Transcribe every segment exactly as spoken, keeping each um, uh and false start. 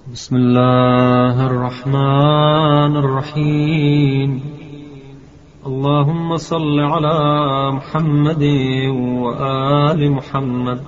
بسم الله الرحمن الرحيم. اللهم صل على محمد وآل محمد.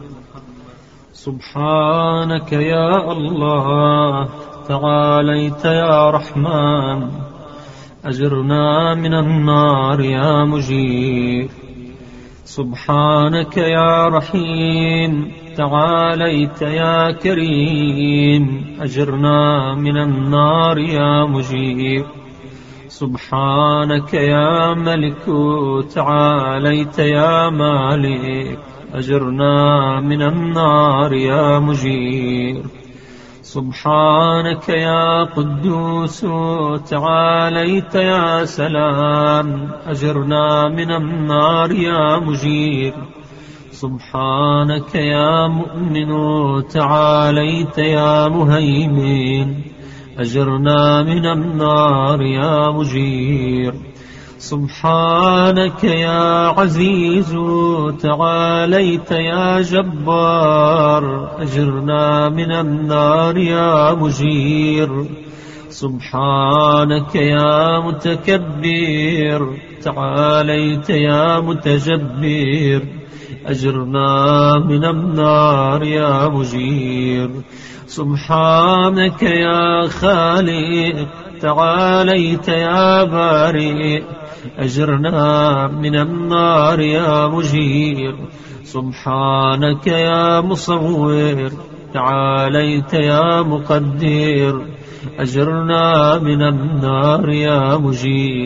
سبحانك يا الله تعاليت يا رحمن، أجرنا من النار يا مجير. سبحانك يا رحيم تعاليت يا كريم، أجرنا من النار يا مجير. سبحانك يا ملك تعاليت يا مالك، أجرنا من النار يا مجير. سبحانك يا قدوس تعاليت يا سلام، أجرنا من النار يا مجير. سبحانك يا مؤمن تعاليت يا مهيمن، أجرنا من النار يا مجير. سبحانك يا عزيز تعاليت يا جبار، أجرنا من النار يا مجير. سبحانك يا متكبر تعاليت يا متجبر، أجرنا من النار يا مجير. سبحانك يا خالق تعاليت يا بارئ، أجرنا من النار يا مجير. سبحانك يا مصور تعاليت يا مقدر، أجرنا من النار يا مجير.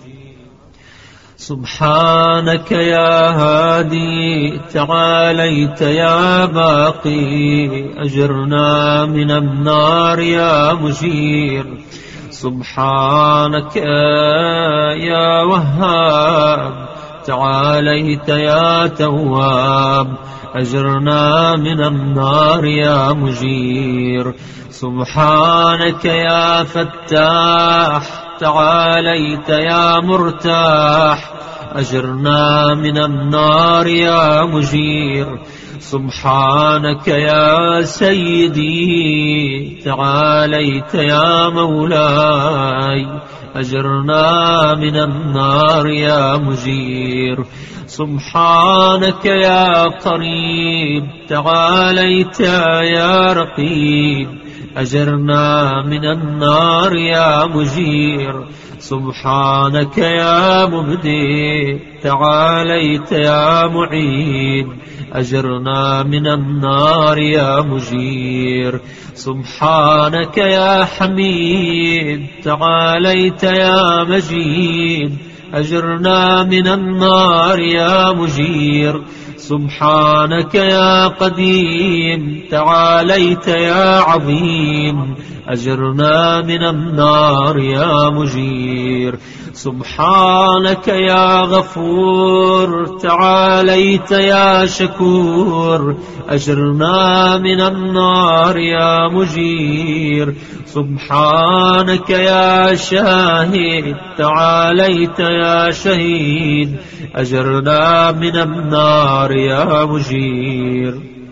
سبحانك يا هادي تعاليت يا باقي، أجرنا من النار يا مجير. سبحانك يا وهاب تعاليت يا تواب، أجرنا من النار يا مجير. سبحانك يا فتاح تعاليت يا مرتاح، أجرنا من النار يا مجير. سبحانك يا سيدي تعاليت يا مولاي، أجرنا من النار يا مجير. سبحانك يا قريب تعاليت يا رقيب، أجرنا من النار يا مجير. سبحانك يا مبدئ تعاليت يا معيد، أجرنا من النار يا مجير. سبحانك يا حميد تعاليت يا مجيد، أجرنا من النار يا مجير. سبحانك يا قديم تعاليت يا عظيم، أجرنا من النار يا مجير. سبحانك يا غفور تعاليت يا شكور، أجرنا من النار يا مجير. سبحانك يا شاهد تعاليت يا شهيد، أجرنا من النار يا مجير.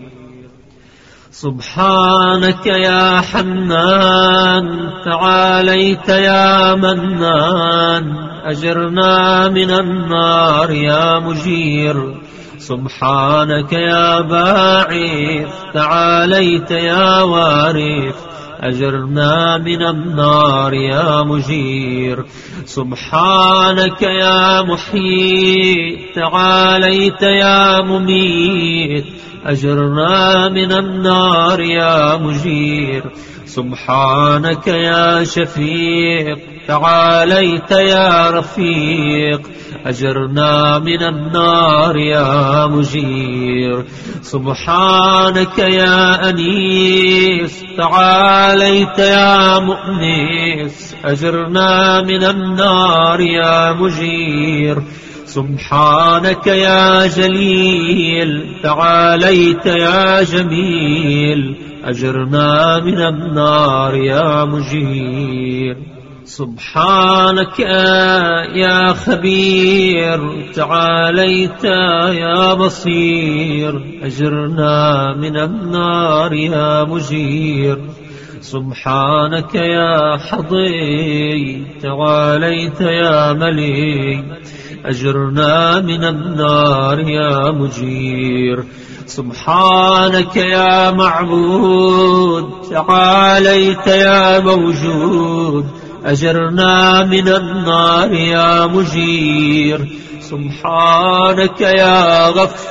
سبحانك يا حنان تعاليت يا منان، أجرنا من النار يا مجير. سبحانك يا باعث تعاليت يا وارث، أجرنا من النار يا مجير. سبحانك يا محيي تعاليت يا مميت، أجرنا من النار يا مجير. سبحانك يا شفيق تعاليت يا رفيق، أجرنا من النار يا مجير. سبحانك يا أنيس تعاليت يا مؤنس، أجرنا من النار يا مجير. سبحانك يا جليل تعاليت يا جميل، أجرنا من النار يا مجير. سبحانك يا خبير تعاليت يا بصير، أجرنا من النار يا مجير. سبحانك يا حظي تعاليت يا ملي أجرنا من النار يا مجير سبحانك يا معبود تعاليت يا موجود أجرنا من النار يا مجير سبحانك يا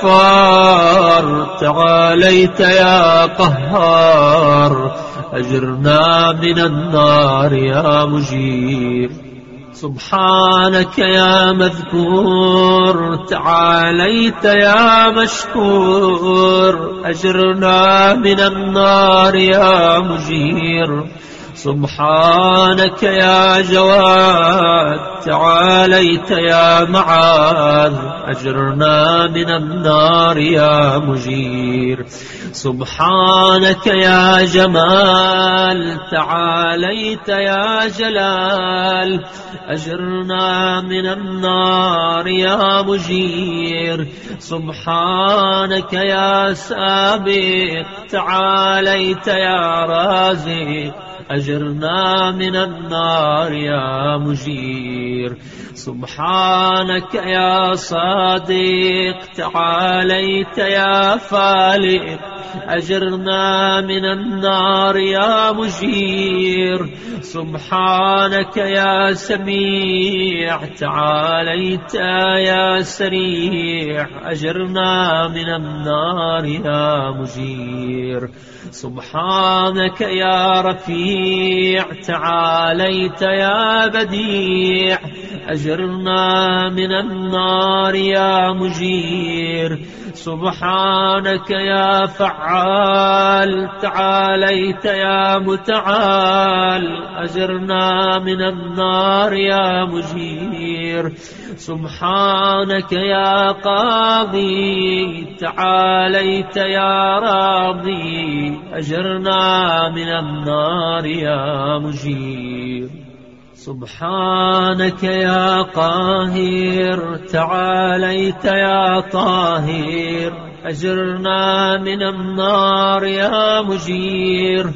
غفار تعاليت يا قهار أجرنا من النار يا مجير سبحانك يا مذكور تعاليت يا مشكور أجرنا من النار يا مجير سبحانك يا جواد تعاليت يا معاذ أجرنا من النار يا مجير سبحانك يا جمال تعاليت يا جلال أجرنا من النار يا مجير سبحانك يا سابق تعاليت يا رازق أجرنا من النار يا مجير سبحانك يا صادق تعاليت يا فالق أجرنا من النار يا مجير سبحانك يا سميع تعاليت يا سريع أجرنا من النار يا مجير سبحانك يا رفيع تعاليت يا بديع أجرنا من النار يا مجير سبحانك يا فعال تعاليت يا متعال أجرنا من النار يا مجير سبحانك يا قاضي تعاليت يا راضي أجرنا من النار يا مجير سبحانك يا قاهر تعاليت يا طاهر أجرنا من النار يا مجير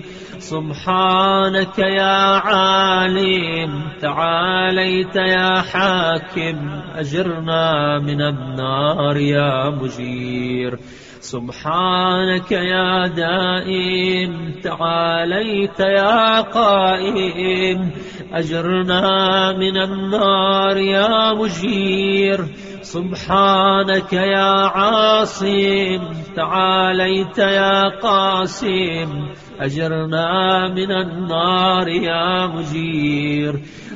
سبحانك يا عالم تعاليت يا حاكم أجرنا من النار يا مجير سبحانك يا دائم تعاليت يا قائم أجرنا من النار يا مجير سبحانك يا عاصم تعاليت يا قاسم أجرنا من النار يا مجير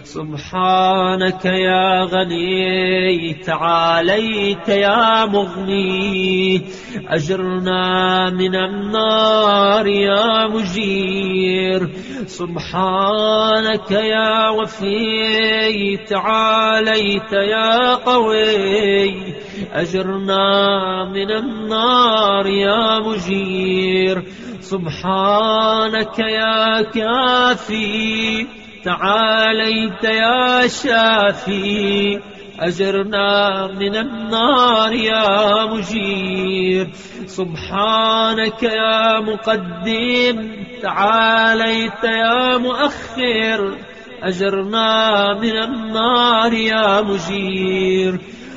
سبحانك يا غني تعاليت يا مغني أجرنا من النار يا مجير سبحانك يا وفي تعاليت يا قوي أجرنا من النار يا مجير سبحانك يا كافي تعاليت يا شافي أجرنا من النار يا مجير سبحانك يا مقدم تعاليت يا مؤخر أجرنا من النار يا مجير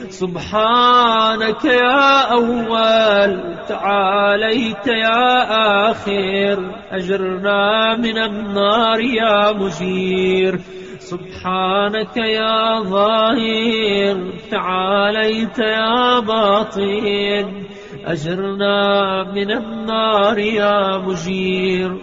سبحانك يا أول تعاليت يا آخر أجرنا من النار يا مجير سبحانك يا ظاهر تعاليت يا باطن أجرنا من النار يا مجير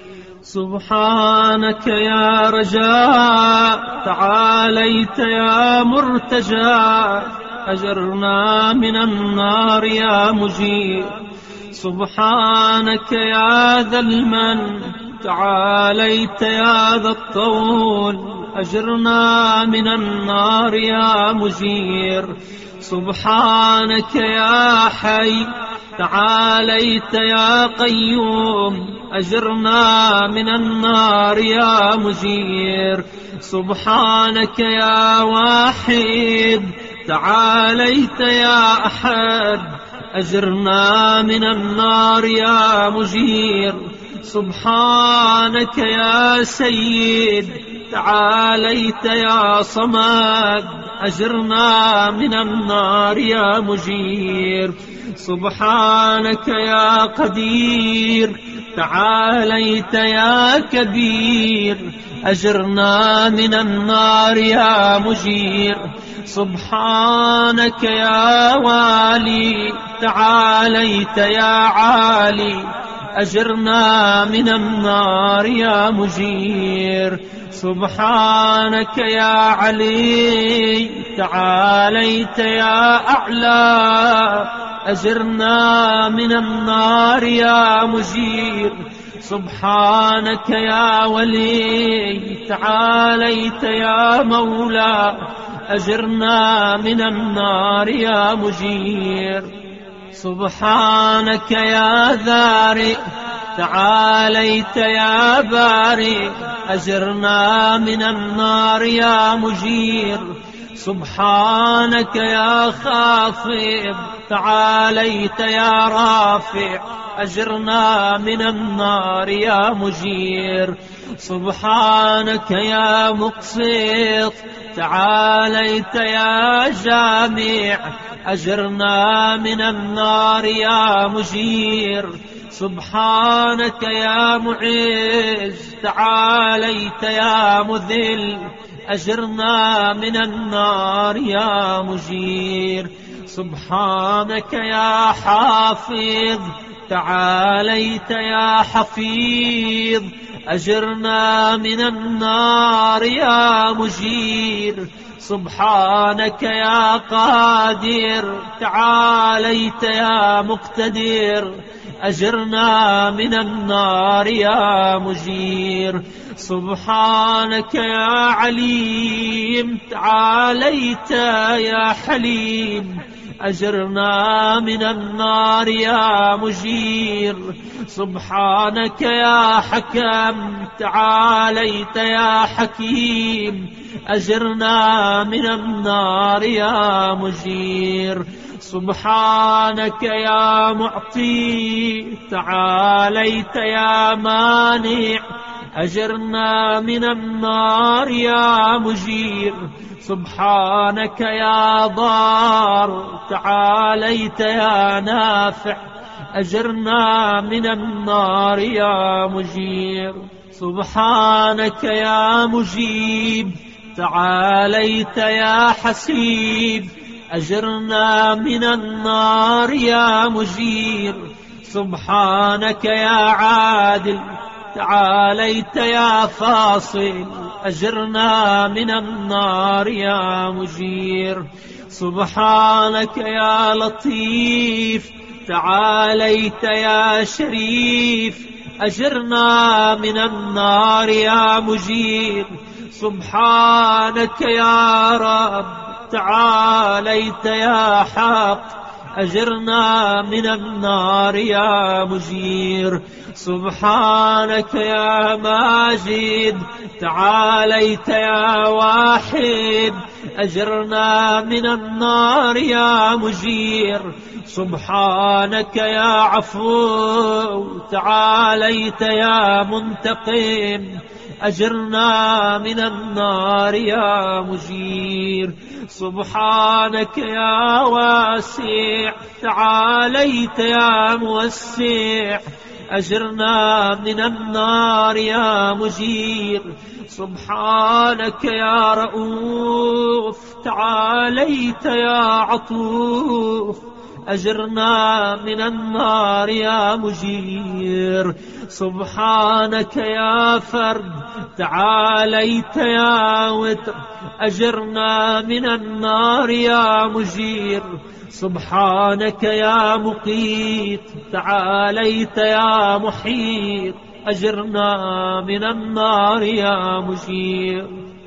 سبحانك يا رجاء تعاليت يا مرتجى أجرنا من النار يا مجير سبحانك يا ذا المن تعاليت يا ذا الطول أجرنا من النار يا مجير سبحانك يا حي تعاليت يا قيوم أجرنا من النار يا مجير سبحانك يا واحد تعاليت يا أحد أجرنا من النار يا مجير سبحانك يا سيد تعاليت يا صمد أجرنا من النار يا مجير. سبحانك يا قدير تعاليت يا كبير أجرنا من النار يا مجير. سبحانك يا والي تعاليت يا عالي أجرنا من النار يا مجير. سبحانك يا علي تعاليت يا أعلى أجرنا من النار يا مجير. سبحانك يا ولي تعاليت يا مولى أجرنا من النار يا مجير. سبحانك يا ذارئ تعاليت يا بارئ أجرنا من النار يا مجير. سبحانك يا خافض تعاليت يا رافع أجرنا من النار يا مجير. سبحانك يا مقسط تعاليت يا جامع أجرنا من النار يا مجير. سبحانك يا معز تعاليت يا مذل أجرنا من النار يا مجير. سبحانك يا حافظ تعاليت يا حفيظ أجرنا من النار يا مجير. سبحانك يا قادر تعاليت يا مقتدر أجرنا من النار يا مجير. سبحانك يا عليم تعاليت يا حليم أجرنا من النار يا مجير. سبحانك يا حكم تعاليت يا حكيم أجرنا من النار يا مجير. سبحانك يا معطي تعاليت يا مانع أجرنا من النار يا مجير. سبحانك يا ضار تعاليت يا نافع أجرنا من النار يا مجير. سبحانك يا مجيب تعاليت يا حسيب أجرنا من النار يا مجير. سبحانك يا عادل تعاليت يا فاصل أجرنا من النار يا مجير. سبحانك يا لطيف تعاليت يا شريف أجرنا من النار يا مجير. سبحانك يا رب تعاليت يا حق أجرنا من النار يا مجير. سبحانك يا ماجد تعاليت يا واحد أجرنا من النار يا مجير. سبحانك يا عفو تعاليت يا منتقم أجرنا من النار يا مجير. سبحانك يا واسع تعاليت يا موسع أجرنا من النار يا مجير. سبحانك يا رؤوف تعاليت يا عطوف أجرنا من النار يا مجير. سبحانك يا فرد تعاليت يا وتر أجرنا من النار يا مجير. سبحانك يا مقيت تعاليت يا محيط أجرنا من النار يا مجير.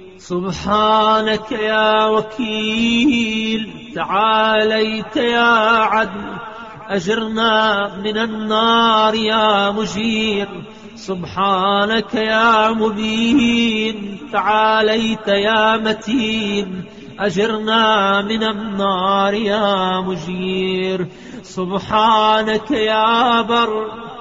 سبحانك يا وكيل تعاليت يا عدل أجرنا من النار يا مجير. سبحانك يا مبين تعاليت يا متين أجرنا من النار يا مجير. سبحانك يا بر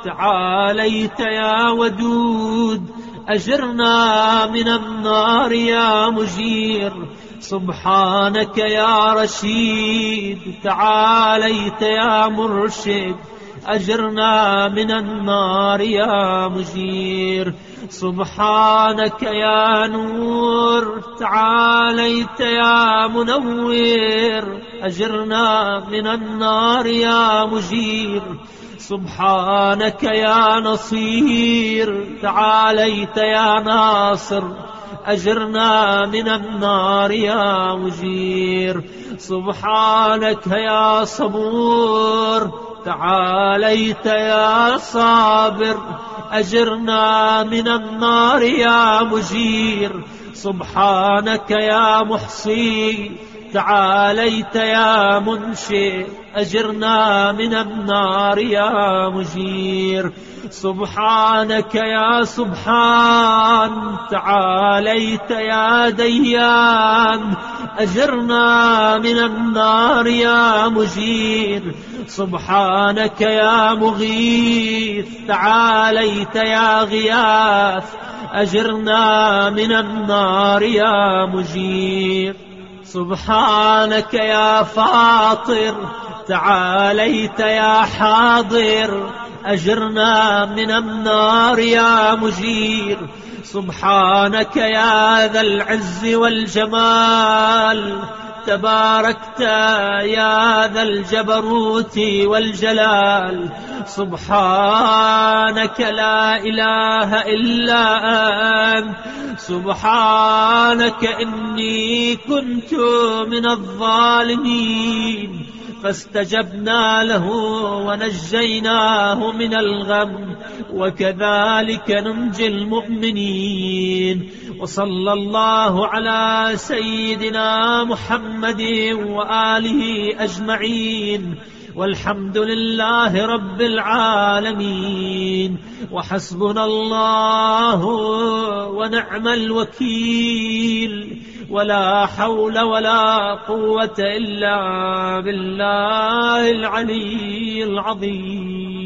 تعاليت يا ودود أجرنا من النار يا مجير سبحانك يا رشيد تعاليت يا مرشد أجرنا من النار يا مجير سبحانك يا نور تعاليت يا منور أجرنا من النار يا مجير سبحانك يا نصير تعاليت يا ناصر أجرنا من النار يا مجير سبحانك يا صبور تعاليت يا صابر أجرنا من النار يا مجير سبحانك يا محصي تعاليت يا منشئ أجرنا من النار يا مجير سبحانك يا سبحان تعاليت يا ديان أجرنا من النار يا مجير سبحانك يا مغيث تعاليت يا غياث أجرنا من النار يا مجير سبحانك يا فاطر تعاليت يا حاضر أجرنا من النار يا مجير سبحانك يا ذا العز والجمال تباركت يا ذا الجبروت والجلال سبحانك لا إله إلا أنت سبحانك إني كنت من الظالمين فاستجبنا له ونجيناه من الغم وكذلك ننجي المؤمنين وصلى الله على سيدنا محمد وآله أجمعين والحمد لله رب العالمين وحسبنا الله ونعم الوكيل ولا حول ولا قوة إلا بالله العلي العظيم.